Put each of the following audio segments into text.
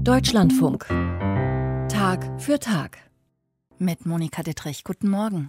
Deutschlandfunk. Tag für Tag. Mit Monika Dittrich. Guten Morgen.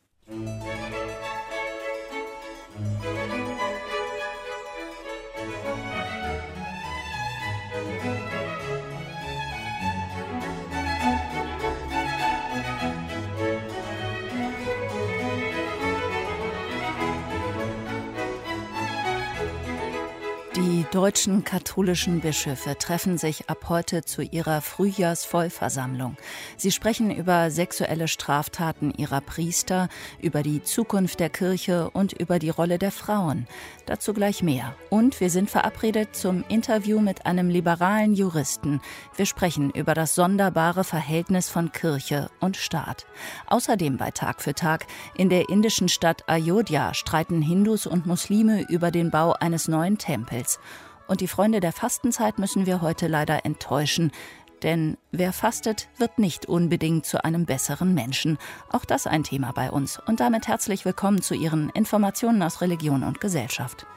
Die deutschen katholischen Bischöfe treffen sich ab heute zu ihrer Frühjahrsvollversammlung. Sie sprechen über sexuelle Straftaten ihrer Priester, über die Zukunft der Kirche und über die Rolle der Frauen. Dazu gleich mehr. Und wir sind verabredet zum Interview mit einem liberalen Juristen. Wir sprechen über das sonderbare Verhältnis von Kirche und Staat. Außerdem bei Tag für Tag: In der indischen Stadt Ayodhya streiten Hindus und Muslime über den Bau eines neuen Tempels. Und die Freunde der Fastenzeit müssen wir heute leider enttäuschen. Denn wer fastet, wird nicht unbedingt zu einem besseren Menschen. Auch das ein Thema bei uns. Und damit herzlich willkommen zu Ihren Informationen aus Religion und Gesellschaft.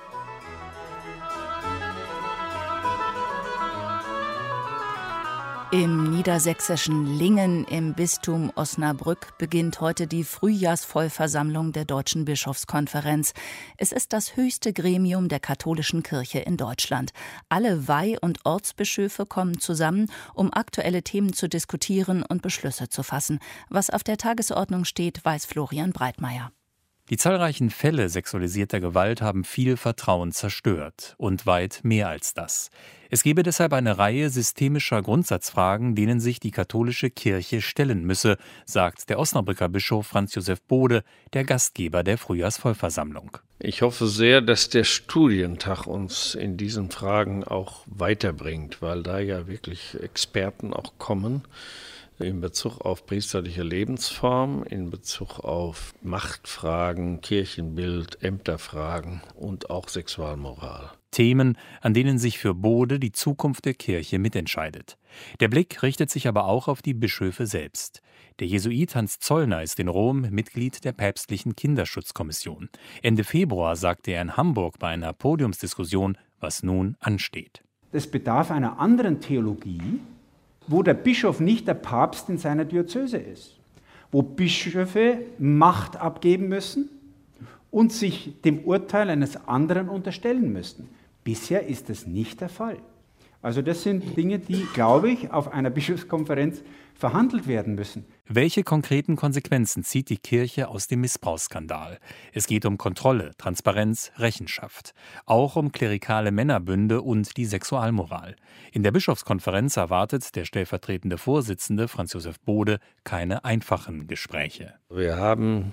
Im niedersächsischen Lingen im Bistum Osnabrück beginnt heute die Frühjahrsvollversammlung der Deutschen Bischofskonferenz. Es ist das höchste Gremium der katholischen Kirche in Deutschland. Alle Weih- und Ortsbischöfe kommen zusammen, um aktuelle Themen zu diskutieren und Beschlüsse zu fassen. Was auf der Tagesordnung steht, weiß Florian Breitmeier. Die zahlreichen Fälle sexualisierter Gewalt haben viel Vertrauen zerstört und weit mehr als das. Es gebe deshalb eine Reihe systemischer Grundsatzfragen, denen sich die katholische Kirche stellen müsse, sagt der Osnabrücker Bischof Franz Josef Bode, der Gastgeber der Frühjahrsvollversammlung. Ich hoffe sehr, dass der Studientag uns in diesen Fragen auch weiterbringt, weil da ja wirklich Experten auch kommen in Bezug auf priesterliche Lebensform, in Bezug auf Machtfragen, Kirchenbild, Ämterfragen und auch Sexualmoral. Themen, an denen sich für Bode die Zukunft der Kirche mitentscheidet. Der Blick richtet sich aber auch auf die Bischöfe selbst. Der Jesuit Hans Zollner ist in Rom Mitglied der päpstlichen Kinderschutzkommission. Ende Februar sagte er in Hamburg bei einer Podiumsdiskussion, was nun ansteht. Es bedarf einer anderen Theologie, wo der Bischof nicht der Papst in seiner Diözese ist, wo Bischöfe Macht abgeben müssen und sich dem Urteil eines anderen unterstellen müssen. Bisher ist das nicht der Fall. Also das sind Dinge, die, glaube ich, auf einer Bischofskonferenz verhandelt werden müssen. Welche konkreten Konsequenzen zieht die Kirche aus dem Missbrauchsskandal? Es geht um Kontrolle, Transparenz, Rechenschaft. Auch um klerikale Männerbünde und die Sexualmoral. In der Bischofskonferenz erwartet der stellvertretende Vorsitzende Franz Josef Bode keine einfachen Gespräche. Wir haben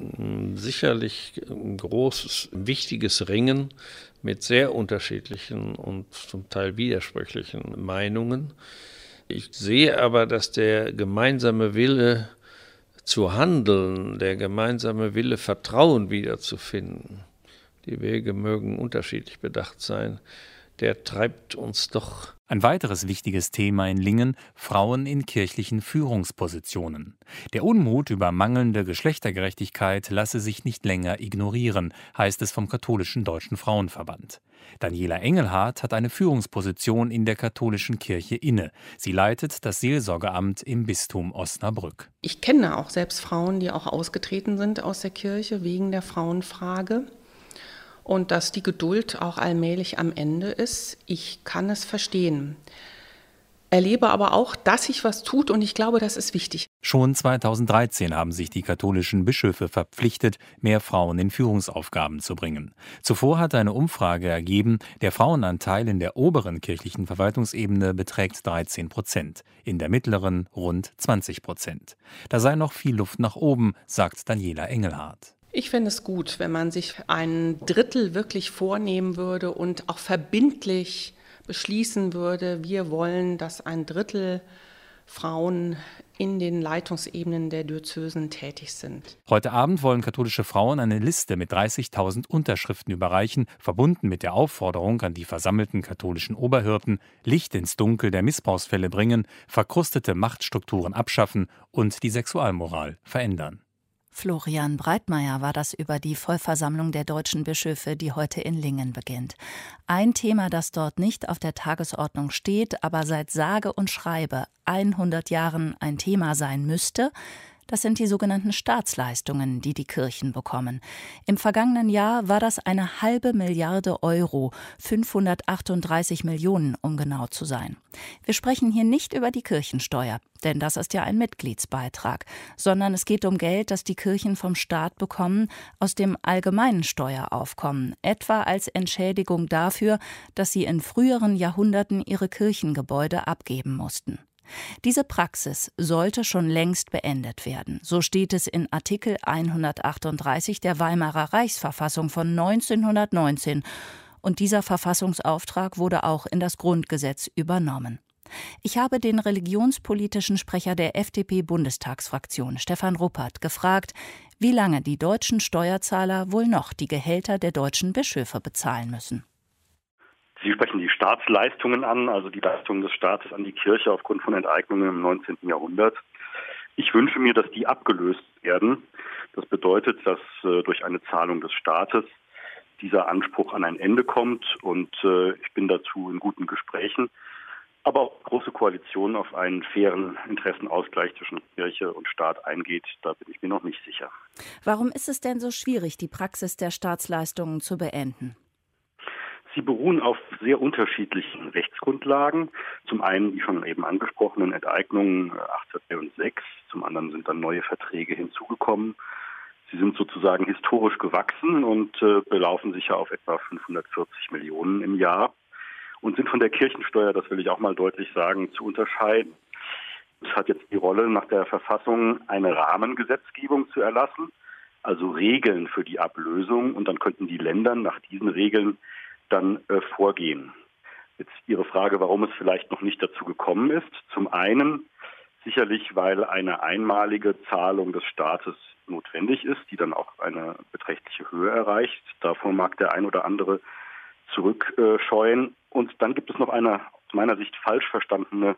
sicherlich ein großes, wichtiges Ringen mit sehr unterschiedlichen und zum Teil widersprüchlichen Meinungen. Ich sehe aber, dass der gemeinsame Wille zu handeln, der gemeinsame Wille, Vertrauen wiederzufinden, die Wege mögen unterschiedlich bedacht sein, der treibt uns doch. Ein weiteres wichtiges Thema in Lingen: Frauen in kirchlichen Führungspositionen. Der Unmut über mangelnde Geschlechtergerechtigkeit lasse sich nicht länger ignorieren, heißt es vom katholischen Deutschen Frauenverband. Daniela Engelhardt hat eine Führungsposition in der katholischen Kirche inne. Sie leitet das Seelsorgeamt im Bistum Osnabrück. Ich kenne auch selbst Frauen, die auch ausgetreten sind aus der Kirche wegen der Frauenfrage. Und dass die Geduld auch allmählich am Ende ist, ich kann es verstehen. Erlebe aber auch, dass sich was tut, und ich glaube, das ist wichtig. Schon 2013 haben sich die katholischen Bischöfe verpflichtet, mehr Frauen in Führungsaufgaben zu bringen. Zuvor hat eine Umfrage ergeben, der Frauenanteil in der oberen kirchlichen Verwaltungsebene beträgt 13%, in der mittleren rund 20%. Da sei noch viel Luft nach oben, sagt Daniela Engelhardt. Ich fände es gut, wenn man sich ein Drittel wirklich vornehmen würde und auch verbindlich beschließen würde, wir wollen, dass ein Drittel Frauen in den Leitungsebenen der Diözesen tätig sind. Heute Abend wollen katholische Frauen eine Liste mit 30.000 Unterschriften überreichen, verbunden mit der Aufforderung an die versammelten katholischen Oberhirten, Licht ins Dunkel der Missbrauchsfälle bringen, verkrustete Machtstrukturen abschaffen und die Sexualmoral verändern. Florian Breitmeier war das über die Vollversammlung der deutschen Bischöfe, die heute in Lingen beginnt. Ein Thema, das dort nicht auf der Tagesordnung steht, aber seit sage und schreibe 100 Jahren ein Thema sein müsste, das sind die sogenannten Staatsleistungen, die die Kirchen bekommen. Im vergangenen Jahr war das 1,5 Milliarden Euro, 538 Millionen, um genau zu sein. Wir sprechen hier nicht über die Kirchensteuer, denn das ist ja ein Mitgliedsbeitrag, sondern es geht um Geld, das die Kirchen vom Staat bekommen, aus dem allgemeinen Steueraufkommen, etwa als Entschädigung dafür, dass sie in früheren Jahrhunderten ihre Kirchengebäude abgeben mussten. Diese Praxis sollte schon längst beendet werden. So steht es in Artikel 138 der Weimarer Reichsverfassung von 1919. Und dieser Verfassungsauftrag wurde auch in das Grundgesetz übernommen. Ich habe den religionspolitischen Sprecher der FDP-Bundestagsfraktion, Stefan Ruppert, gefragt, wie lange die deutschen Steuerzahler wohl noch die Gehälter der deutschen Bischöfe bezahlen müssen. Sie sprechen die Staatsleistungen an, also die Leistungen des Staates an die Kirche aufgrund von Enteignungen im 19. Jahrhundert. Ich wünsche mir, dass die abgelöst werden. Das bedeutet, dass durch eine Zahlung des Staates dieser Anspruch an ein Ende kommt. Und ich bin dazu in guten Gesprächen, aber auch große Koalition auf einen fairen Interessenausgleich zwischen Kirche und Staat eingeht. Da bin ich mir noch nicht sicher. Warum ist es denn so schwierig, die Praxis der Staatsleistungen zu beenden? Sie beruhen auf sehr unterschiedlichen Rechtsgrundlagen. Zum einen die schon eben angesprochenen Enteignungen 1806, zum anderen sind dann neue Verträge hinzugekommen. Sie sind sozusagen historisch gewachsen und belaufen sich ja auf etwa 540 Millionen im Jahr und sind von der Kirchensteuer, das will ich auch mal deutlich sagen, zu unterscheiden. Es hat jetzt die Rolle, nach der Verfassung eine Rahmengesetzgebung zu erlassen, also Regeln für die Ablösung, und dann könnten die Länder nach diesen Regeln dann vorgehen. Jetzt Ihre Frage, warum es vielleicht noch nicht dazu gekommen ist. Zum einen sicherlich, weil eine einmalige Zahlung des Staates notwendig ist, die dann auch eine beträchtliche Höhe erreicht. Davor mag der ein oder andere zurückscheuen. Und dann gibt es noch eine aus meiner Sicht falsch verstandene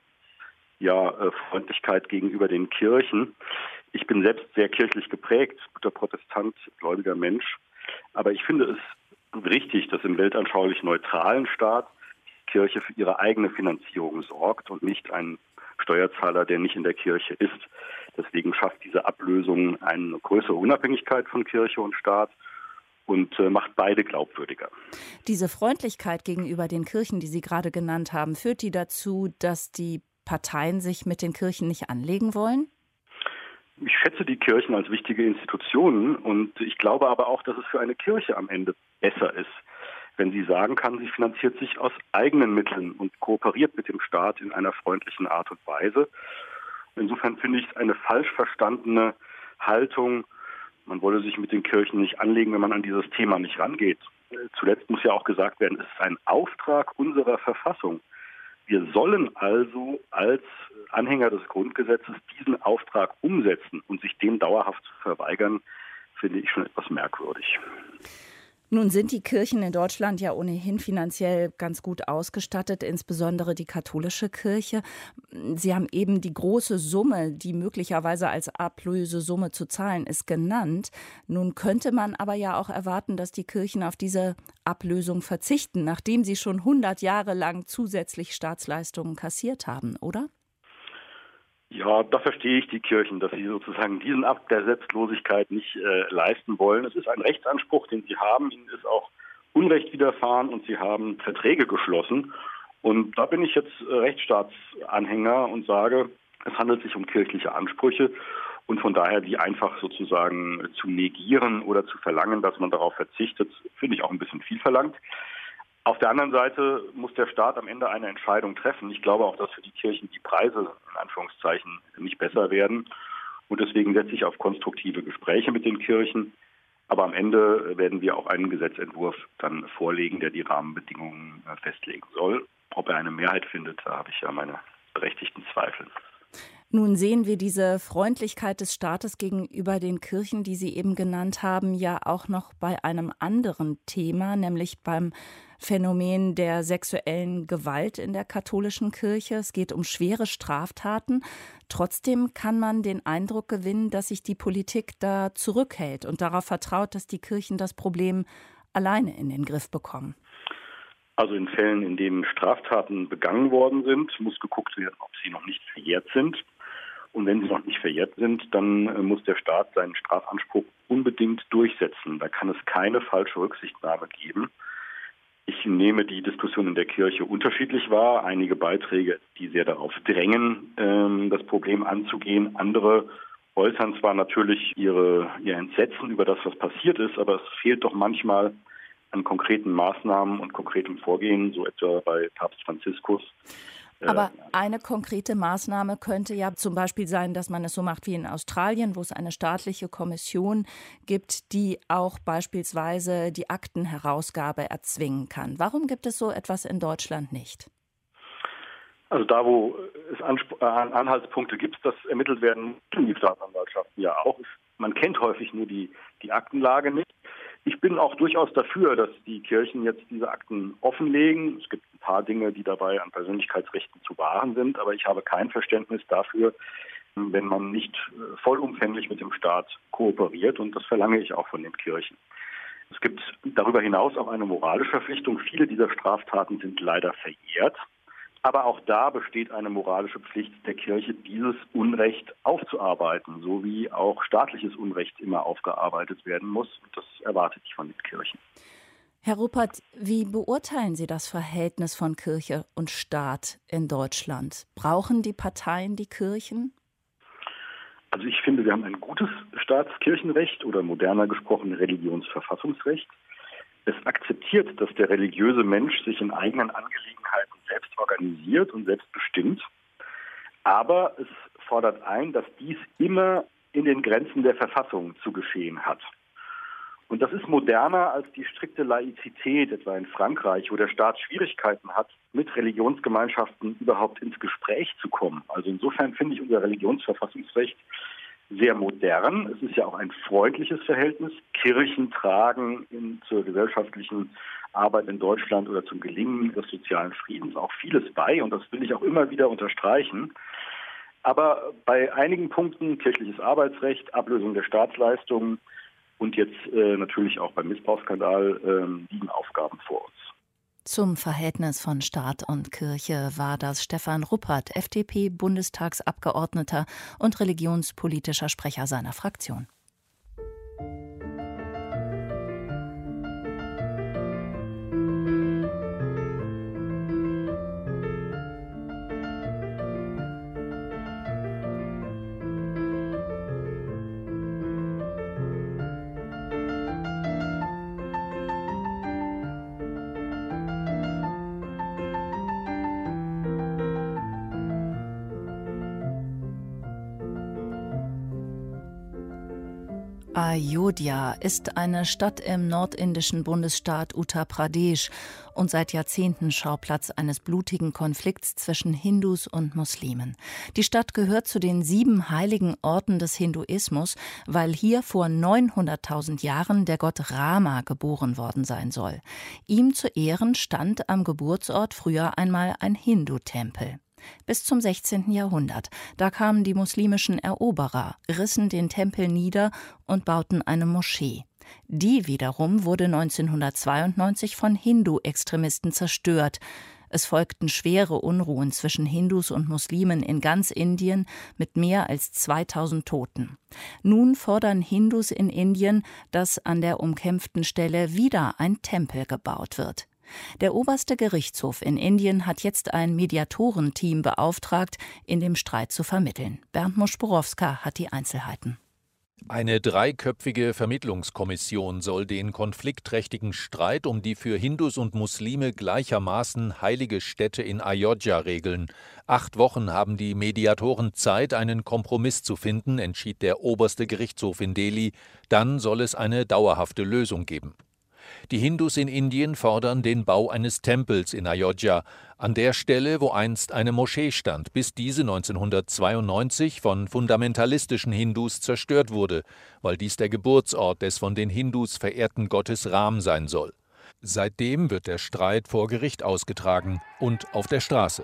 Freundlichkeit gegenüber den Kirchen. Ich bin selbst sehr kirchlich geprägt, guter Protestant, gläubiger Mensch. Aber ich finde es richtig, dass im weltanschaulich neutralen Staat die Kirche für ihre eigene Finanzierung sorgt und nicht ein Steuerzahler, der nicht in der Kirche ist. Deswegen schafft diese Ablösung eine größere Unabhängigkeit von Kirche und Staat und macht beide glaubwürdiger. Diese Freundlichkeit gegenüber den Kirchen, die Sie gerade genannt haben, führt die dazu, dass die Parteien sich mit den Kirchen nicht anlegen wollen? Ich schätze die Kirchen als wichtige Institutionen und ich glaube aber auch, dass es für eine Kirche am Ende besser ist, wenn sie sagen kann, sie finanziert sich aus eigenen Mitteln und kooperiert mit dem Staat in einer freundlichen Art und Weise. Insofern finde ich es eine falsch verstandene Haltung, man wolle sich mit den Kirchen nicht anlegen, wenn man an dieses Thema nicht rangeht. Zuletzt muss ja auch gesagt werden, es ist ein Auftrag unserer Verfassung. Wir sollen also als Anhänger des Grundgesetzes diesen Auftrag umsetzen, und sich dem dauerhaft zu verweigern, finde ich schon etwas merkwürdig. Nun sind die Kirchen in Deutschland ja ohnehin finanziell ganz gut ausgestattet, insbesondere die katholische Kirche. Sie haben eben die große Summe, die möglicherweise als Ablösesumme zu zahlen ist, genannt. Nun könnte man aber ja auch erwarten, dass die Kirchen auf diese Ablösung verzichten, nachdem sie schon 100 Jahre lang zusätzlich Staatsleistungen kassiert haben, oder? Ja, da verstehe ich die Kirchen, dass sie sozusagen diesen Akt der Selbstlosigkeit nicht leisten wollen. Es ist ein Rechtsanspruch, den sie haben. Ihnen ist auch Unrecht widerfahren und sie haben Verträge geschlossen. Und da bin ich jetzt Rechtsstaatsanhänger und sage, es handelt sich um kirchliche Ansprüche. Und von daher die einfach sozusagen zu negieren oder zu verlangen, dass man darauf verzichtet, finde ich auch ein bisschen viel verlangt. Auf der anderen Seite muss der Staat am Ende eine Entscheidung treffen. Ich glaube auch, dass für die Kirchen die Preise in Anführungszeichen nicht besser werden. Und deswegen setze ich auf konstruktive Gespräche mit den Kirchen. Aber am Ende werden wir auch einen Gesetzentwurf dann vorlegen, der die Rahmenbedingungen festlegen soll. Ob er eine Mehrheit findet, da habe ich ja meine berechtigten Zweifel. Nun sehen wir diese Freundlichkeit des Staates gegenüber den Kirchen, die Sie eben genannt haben, ja auch noch bei einem anderen Thema, nämlich beim Phänomen der sexuellen Gewalt in der katholischen Kirche. Es geht um schwere Straftaten. Trotzdem kann man den Eindruck gewinnen, dass sich die Politik da zurückhält und darauf vertraut, dass die Kirchen das Problem alleine in den Griff bekommen. Also in Fällen, in denen Straftaten begangen worden sind, muss geguckt werden, ob sie noch nicht verjährt sind. Und wenn sie noch nicht verjährt sind, dann muss der Staat seinen Strafanspruch unbedingt durchsetzen. Da kann es keine falsche Rücksichtnahme geben. Ich nehme die Diskussion in der Kirche unterschiedlich wahr. Einige Beiträge, die sehr darauf drängen, das Problem anzugehen. Andere äußern zwar natürlich ihr Entsetzen über das, was passiert ist, aber es fehlt doch manchmal an konkreten Maßnahmen und konkretem Vorgehen, so etwa bei Papst Franziskus. Aber eine konkrete Maßnahme könnte ja zum Beispiel sein, dass man es so macht wie in Australien, wo es eine staatliche Kommission gibt, die auch beispielsweise die Aktenherausgabe erzwingen kann. Warum gibt es so etwas in Deutschland nicht? Also da, wo es Anhaltspunkte gibt, dass ermittelt werden, die Staatsanwaltschaften ja auch. Man kennt häufig nur die Aktenlage nicht. Ich bin auch durchaus dafür, dass die Kirchen jetzt diese Akten offenlegen. Es gibt ein paar Dinge, die dabei an Persönlichkeitsrechten zu wahren sind, aber ich habe kein Verständnis dafür, wenn man nicht vollumfänglich mit dem Staat kooperiert, und das verlange ich auch von den Kirchen. Es gibt darüber hinaus auch eine moralische Verpflichtung. Viele dieser Straftaten sind leider verjährt. Aber auch da besteht eine moralische Pflicht der Kirche, dieses Unrecht aufzuarbeiten, so wie auch staatliches Unrecht immer aufgearbeitet werden muss. Und das erwarte ich von den Kirchen. Herr Ruppert, wie beurteilen Sie das Verhältnis von Kirche und Staat in Deutschland? Brauchen die Parteien die Kirchen? Also ich finde, wir haben ein gutes Staatskirchenrecht oder moderner gesprochen Religionsverfassungsrecht. Es akzeptiert, dass der religiöse Mensch sich in eigenen Angelegenheiten selbst organisiert und selbst bestimmt. Aber es fordert ein, dass dies immer in den Grenzen der Verfassung zu geschehen hat. Und das ist moderner als die strikte Laizität, etwa in Frankreich, wo der Staat Schwierigkeiten hat, mit Religionsgemeinschaften überhaupt ins Gespräch zu kommen. Also insofern finde ich unser Religionsverfassungsrecht sehr modern. Es ist ja auch ein freundliches Verhältnis. Kirchen tragen zur gesellschaftlichen Arbeit in Deutschland oder zum Gelingen des sozialen Friedens auch vieles bei, und das will ich auch immer wieder unterstreichen. Aber bei einigen Punkten, kirchliches Arbeitsrecht, Ablösung der Staatsleistungen und jetzt natürlich auch beim Missbrauchsskandal liegen Aufgaben vor uns. Zum Verhältnis von Staat und Kirche war das Stefan Ruppert, FDP-Bundestagsabgeordneter und religionspolitischer Sprecher seiner Fraktion. Ayodhya ist eine Stadt im nordindischen Bundesstaat Uttar Pradesh und seit Jahrzehnten Schauplatz eines blutigen Konflikts zwischen Hindus und Muslimen. Die Stadt gehört zu den 7 heiligen Orten des Hinduismus, weil hier vor 900.000 Jahren der Gott Rama geboren worden sein soll. Ihm zu Ehren stand am Geburtsort früher einmal ein Hindu-Tempel. Bis zum 16. Jahrhundert. Da kamen die muslimischen Eroberer, rissen den Tempel nieder und bauten eine Moschee. Die wiederum wurde 1992 von Hindu-Extremisten zerstört. Es folgten schwere Unruhen zwischen Hindus und Muslimen in ganz Indien mit mehr als 2000 Toten. Nun fordern Hindus in Indien, dass an der umkämpften Stelle wieder ein Tempel gebaut wird. Der oberste Gerichtshof in Indien hat jetzt ein Mediatorenteam beauftragt, in dem Streit zu vermitteln. Bernd Moschborowska hat die Einzelheiten. Eine 3-köpfige Vermittlungskommission soll den konfliktträchtigen Streit um die für Hindus und Muslime gleichermaßen heilige Stätte in Ayodhya regeln. 8 Wochen haben die Mediatoren Zeit, einen Kompromiss zu finden, entschied der oberste Gerichtshof in Delhi. Dann soll es eine dauerhafte Lösung geben. Die Hindus in Indien fordern den Bau eines Tempels in Ayodhya, an der Stelle, wo einst eine Moschee stand, bis diese 1992 von fundamentalistischen Hindus zerstört wurde, weil dies der Geburtsort des von den Hindus verehrten Gottes Ram sein soll. Seitdem wird der Streit vor Gericht ausgetragen und auf der Straße.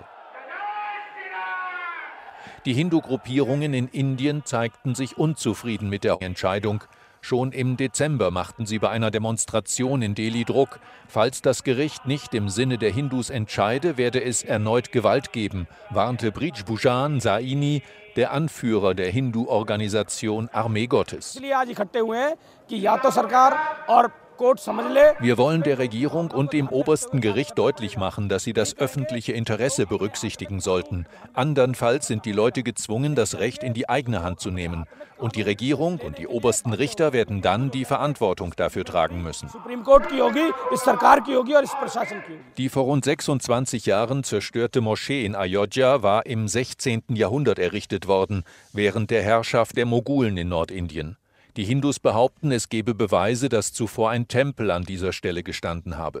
Die Hindu-Gruppierungen in Indien zeigten sich unzufrieden mit der Entscheidung. Schon im Dezember machten sie bei einer Demonstration in Delhi Druck. Falls das Gericht nicht im Sinne der Hindus entscheide, werde es erneut Gewalt geben, warnte Brij Bhushan Saini, der Anführer der Hindu-Organisation Armee Gottes. Wir wollen der Regierung und dem obersten Gericht deutlich machen, dass sie das öffentliche Interesse berücksichtigen sollten. Andernfalls sind die Leute gezwungen, das Recht in die eigene Hand zu nehmen. Und die Regierung und die obersten Richter werden dann die Verantwortung dafür tragen müssen. Die vor rund 26 Jahren zerstörte Moschee in Ayodhya war im 16. Jahrhundert errichtet worden, während der Herrschaft der Mogulen in Nordindien. Die Hindus behaupten, es gebe Beweise, dass zuvor ein Tempel an dieser Stelle gestanden habe.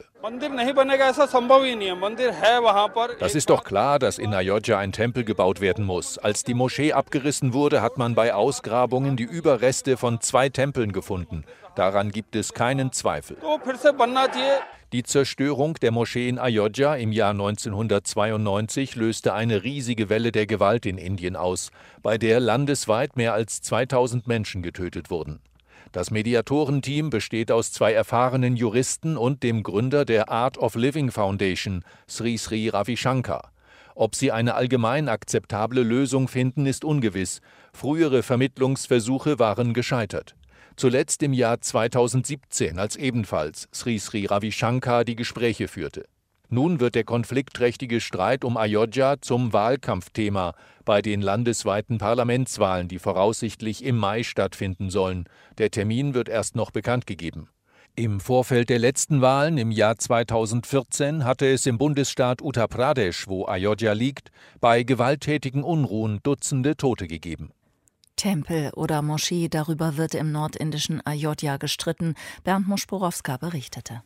Das ist doch klar, dass in Ayodhya ein Tempel gebaut werden muss. Als die Moschee abgerissen wurde, hat man bei Ausgrabungen die Überreste von 2 Tempeln gefunden. Daran gibt es keinen Zweifel. Die Zerstörung der Moschee in Ayodhya im Jahr 1992 löste eine riesige Welle der Gewalt in Indien aus, bei der landesweit mehr als 2000 Menschen getötet wurden. Das Mediatorenteam besteht aus 2 erfahrenen Juristen und dem Gründer der Art of Living Foundation, Sri Sri Ravi Shankar. Ob sie eine allgemein akzeptable Lösung finden, ist ungewiss. Frühere Vermittlungsversuche waren gescheitert. Zuletzt im Jahr 2017, als ebenfalls Sri Sri Ravi Shankar die Gespräche führte. Nun wird der konfliktträchtige Streit um Ayodhya zum Wahlkampfthema bei den landesweiten Parlamentswahlen, die voraussichtlich im Mai stattfinden sollen. Der Termin wird erst noch bekannt gegeben. Im Vorfeld der letzten Wahlen im Jahr 2014 hatte es im Bundesstaat Uttar Pradesh, wo Ayodhya liegt, bei gewalttätigen Unruhen Dutzende Tote gegeben. Tempel oder Moschee, darüber wird im nordindischen Ayodhya gestritten. Bernd Moschborowska berichtete.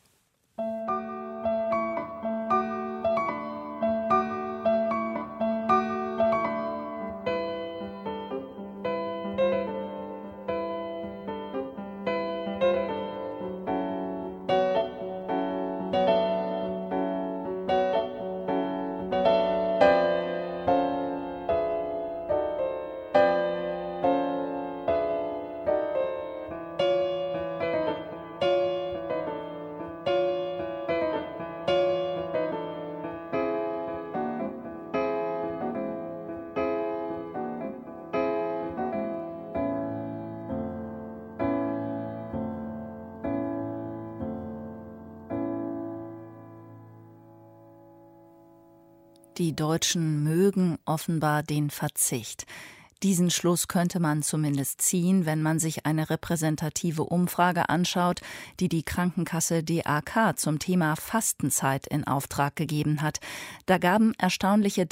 Die Deutschen mögen offenbar den Verzicht. Diesen Schluss könnte man zumindest ziehen, wenn man sich eine repräsentative Umfrage anschaut, die die Krankenkasse DAK zum Thema Fastenzeit in Auftrag gegeben hat. Da gaben erstaunliche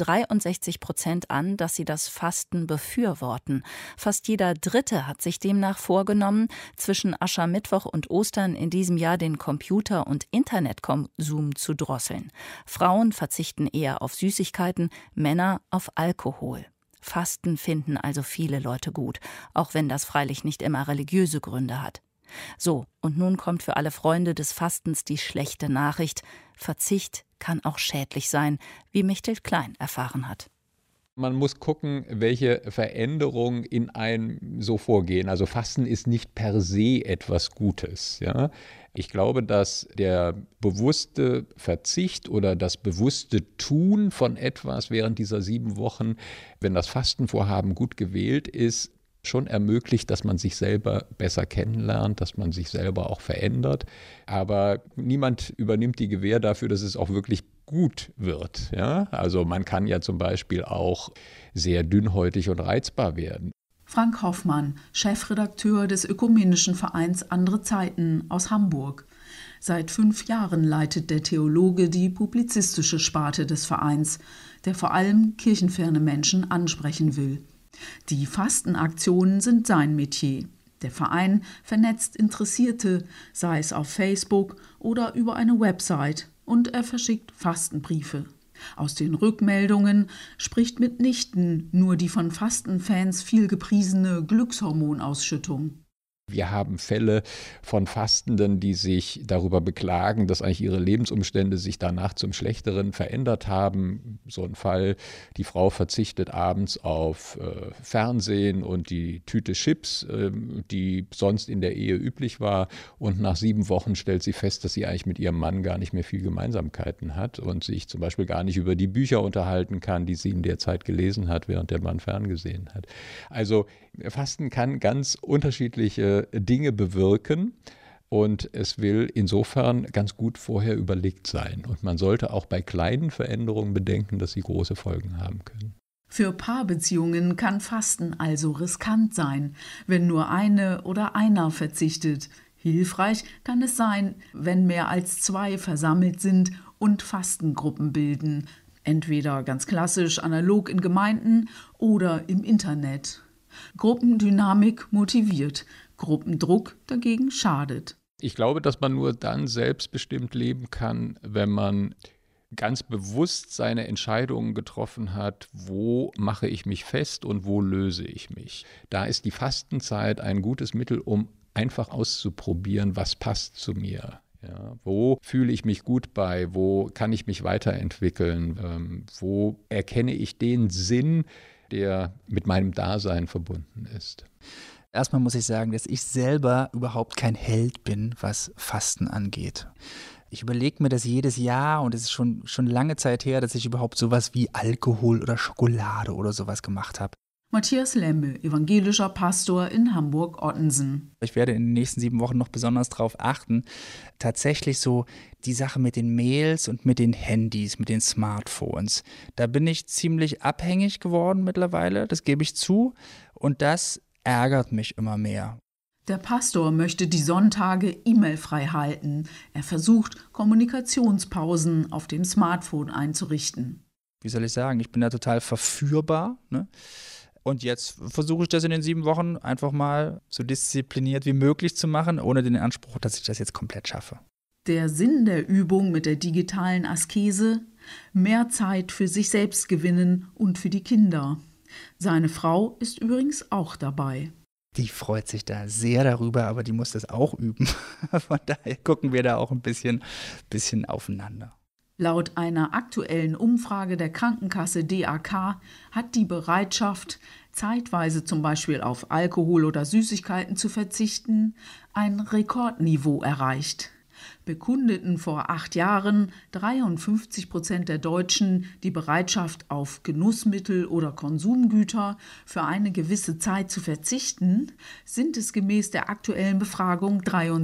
63% an, dass sie das Fasten befürworten. Fast jeder Dritte hat sich demnach vorgenommen, zwischen Aschermittwoch und Ostern in diesem Jahr den Computer- und Internetkonsum zu drosseln. Frauen verzichten eher auf Süßigkeiten, Männer auf Alkohol. Fasten finden also viele Leute gut, auch wenn das freilich nicht immer religiöse Gründe hat. So, und nun kommt für alle Freunde des Fastens die schlechte Nachricht: Verzicht kann auch schädlich sein, wie Mechthild Klein erfahren hat. Man muss gucken, welche Veränderungen in einem so vorgehen. Also Fasten ist nicht per se etwas Gutes. Ja? Ich glaube, dass der bewusste Verzicht oder das bewusste Tun von etwas während dieser 7 Wochen, wenn das Fastenvorhaben gut gewählt ist, schon ermöglicht, dass man sich selber besser kennenlernt, dass man sich selber auch verändert. Aber niemand übernimmt die Gewähr dafür, dass es auch wirklich gut wird. Ja? Also man kann ja zum Beispiel auch sehr dünnhäutig und reizbar werden. Frank Hoffmann, Chefredakteur des Ökumenischen Vereins Andere Zeiten aus Hamburg. Seit 5 Jahren leitet der Theologe die publizistische Sparte des Vereins, der vor allem kirchenferne Menschen ansprechen will. Die Fastenaktionen sind sein Metier. Der Verein vernetzt Interessierte, sei es auf Facebook oder über eine Website, und er verschickt Fastenbriefe. Aus den Rückmeldungen spricht mitnichten nur die von Fastenfans viel gepriesene Glückshormonausschüttung. Wir haben Fälle von Fastenden, die sich darüber beklagen, dass eigentlich ihre Lebensumstände sich danach zum Schlechteren verändert haben. So ein Fall, die Frau verzichtet abends auf Fernsehen und die Tüte Chips, die sonst in der Ehe üblich war. Und nach 7 Wochen stellt sie fest, dass sie eigentlich mit ihrem Mann gar nicht mehr viel Gemeinsamkeiten hat und sich zum Beispiel gar nicht über die Bücher unterhalten kann, die sie in der Zeit gelesen hat, während der Mann ferngesehen hat. Also Fasten kann ganz unterschiedliche Dinge bewirken und es will insofern ganz gut vorher überlegt sein. Und man sollte auch bei kleinen Veränderungen bedenken, dass sie große Folgen haben können. Für Paarbeziehungen kann Fasten also riskant sein, wenn nur eine oder einer verzichtet. Hilfreich kann es sein, wenn mehr als 2 versammelt sind und Fastengruppen bilden. Entweder ganz klassisch analog in Gemeinden oder im Internet. Gruppendynamik motiviert, Gruppendruck dagegen schadet. Ich glaube, dass man nur dann selbstbestimmt leben kann, wenn man ganz bewusst seine Entscheidungen getroffen hat, wo mache ich mich fest und wo löse ich mich. Da ist die Fastenzeit ein gutes Mittel, um einfach auszuprobieren, was passt zu mir. Ja, wo fühle ich mich gut bei, wo kann ich mich weiterentwickeln, wo erkenne ich den Sinn, der mit meinem Dasein verbunden ist. Erstmal muss ich sagen, dass ich selber überhaupt kein Held bin, was Fasten angeht. Ich überlege mir das jedes Jahr und es ist schon lange Zeit her, dass ich überhaupt sowas wie Alkohol oder Schokolade oder sowas gemacht habe. Matthias Lemme, evangelischer Pastor in Hamburg-Ottensen. Ich werde in den nächsten 7 Wochen noch besonders darauf achten, tatsächlich so die Sache mit den Mails und mit den Handys, mit den Smartphones. Da bin ich ziemlich abhängig geworden mittlerweile, das gebe ich zu, und das ärgert mich immer mehr. Der Pastor möchte die Sonntage E-Mail-frei halten. Er versucht, Kommunikationspausen auf dem Smartphone einzurichten. Wie soll ich sagen, ich bin da total verführbar, ne? Und jetzt versuche ich das in den 7 Wochen einfach mal so diszipliniert wie möglich zu machen, ohne den Anspruch, dass ich das jetzt komplett schaffe. Der Sinn der Übung mit der digitalen Askese: mehr Zeit für sich selbst gewinnen und für die Kinder. Seine Frau ist übrigens auch dabei. Die freut sich da sehr darüber, aber die muss das auch üben. Von daher gucken wir da auch ein bisschen aufeinander. Laut einer aktuellen Umfrage der Krankenkasse DAK hat die Bereitschaft, zeitweise zum Beispiel auf Alkohol oder Süßigkeiten zu verzichten, ein Rekordniveau erreicht. Bekundeten vor 8 Jahren 53% der Deutschen die Bereitschaft, auf Genussmittel oder Konsumgüter für eine gewisse Zeit zu verzichten, sind es gemäß der aktuellen Befragung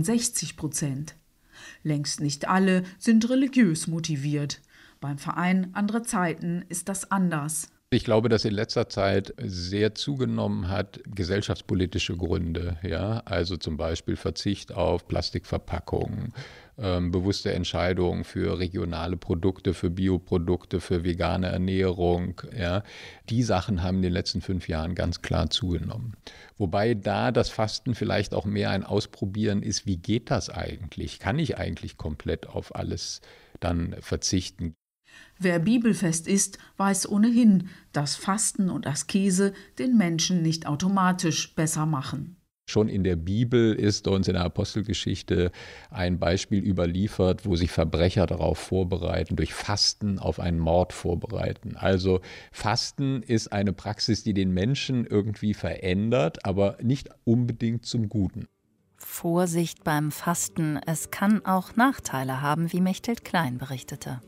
63%. Längst nicht alle sind religiös motiviert. Beim Verein Andere Zeiten ist das anders. Ich glaube, dass in letzter Zeit sehr zugenommen hat gesellschaftspolitische Gründe. Ja? Also zum Beispiel Verzicht auf Plastikverpackungen, bewusste Entscheidungen für regionale Produkte, für Bioprodukte, für vegane Ernährung. Ja? Die Sachen haben in den letzten 5 Jahren ganz klar zugenommen. Wobei da das Fasten vielleicht auch mehr ein Ausprobieren ist, wie geht das eigentlich? Kann ich eigentlich komplett auf alles dann verzichten? Wer bibelfest ist, weiß ohnehin, dass Fasten und Askese den Menschen nicht automatisch besser machen. Schon in der Bibel ist uns in der Apostelgeschichte ein Beispiel überliefert, wo sich Verbrecher darauf vorbereiten, durch Fasten auf einen Mord vorbereiten. Also Fasten ist eine Praxis, die den Menschen irgendwie verändert, aber nicht unbedingt zum Guten. Vorsicht beim Fasten, es kann auch Nachteile haben, wie Mechthild Klein berichtete.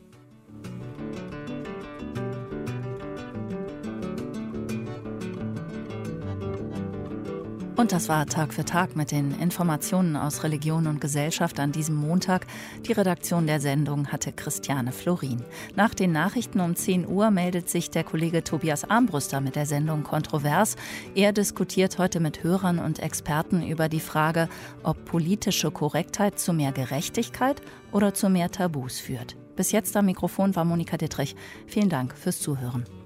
Und das war Tag für Tag mit den Informationen aus Religion und Gesellschaft an diesem Montag. Die Redaktion der Sendung hatte Christiane Florin. Nach den Nachrichten um 10 Uhr meldet sich der Kollege Tobias Armbruster mit der Sendung Kontrovers. Er diskutiert heute mit Hörern und Experten über die Frage, ob politische Korrektheit zu mehr Gerechtigkeit oder zu mehr Tabus führt. Bis jetzt am Mikrofon war Monika Dittrich. Vielen Dank fürs Zuhören.